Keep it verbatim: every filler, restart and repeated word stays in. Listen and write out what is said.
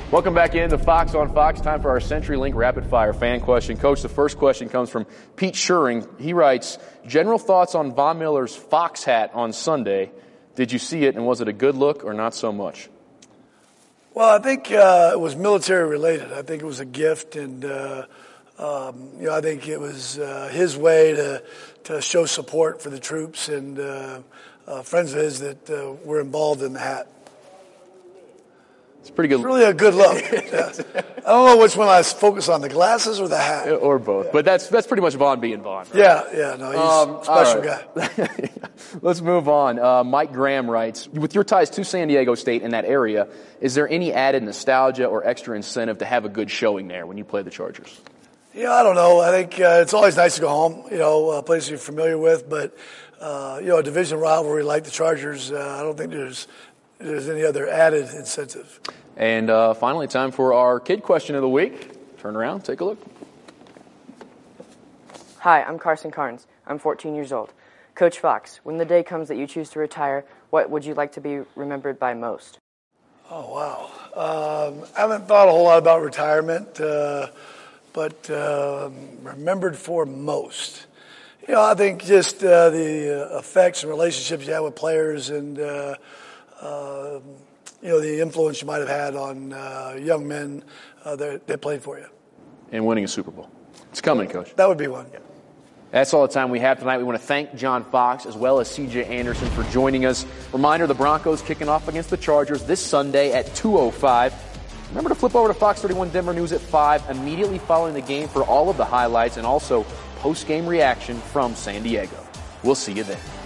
Welcome back into Fox on Fox. Time for our CenturyLink Rapid Fire fan question. Coach, the first question comes from Pete Schuring. He writes, general thoughts on Von Miller's Fox hat on Sunday. Did you see it, and was it a good look or not so much? Well, I think uh, it was military related. I think it was a gift, and uh, um, you know, I think it was uh, his way to to show support for the troops and uh, uh, friends of his that uh, were involved in the hat. It's pretty good. It's really a good look. Yeah. I don't know which one I focus on, the glasses or the hat. Or both. Yeah. But that's that's pretty much Von being Von. Right? Yeah, yeah, no, he's um, a special right. guy. Let's move on. Uh, Mike Graham writes, with your ties to San Diego State in that area, is there any added nostalgia or extra incentive to have a good showing there when you play the Chargers? Yeah, I don't know. I think uh, it's always nice to go home, you know, a place you're familiar with. But, uh, you know, a division rivalry like the Chargers, uh, I don't think there's there's any other added incentive. And uh, finally, time for our kid question of the week. Turn around, take a look. Hi, I'm Carson Carnes. I'm fourteen years old. Coach Fox, when the day comes that you choose to retire, what would you like to be remembered by most? Oh, wow. Um, I haven't thought a whole lot about retirement, uh, but uh, remembered for most. You know, I think just uh, the uh, effects and relationships you have with players and, uh, uh, you know, the influence you might have had on uh, young men uh, that, that played for you. And winning a Super Bowl. It's coming, Coach. That would be one. Yeah. That's all the time we have tonight. We want to thank John Fox as well as C J Anderson for joining us. Reminder, the Broncos kicking off against the Chargers this Sunday at two oh five. Remember to flip over to Fox thirty-one Denver News at five immediately following the game for all of the highlights and also post-game reaction from San Diego. We'll see you then.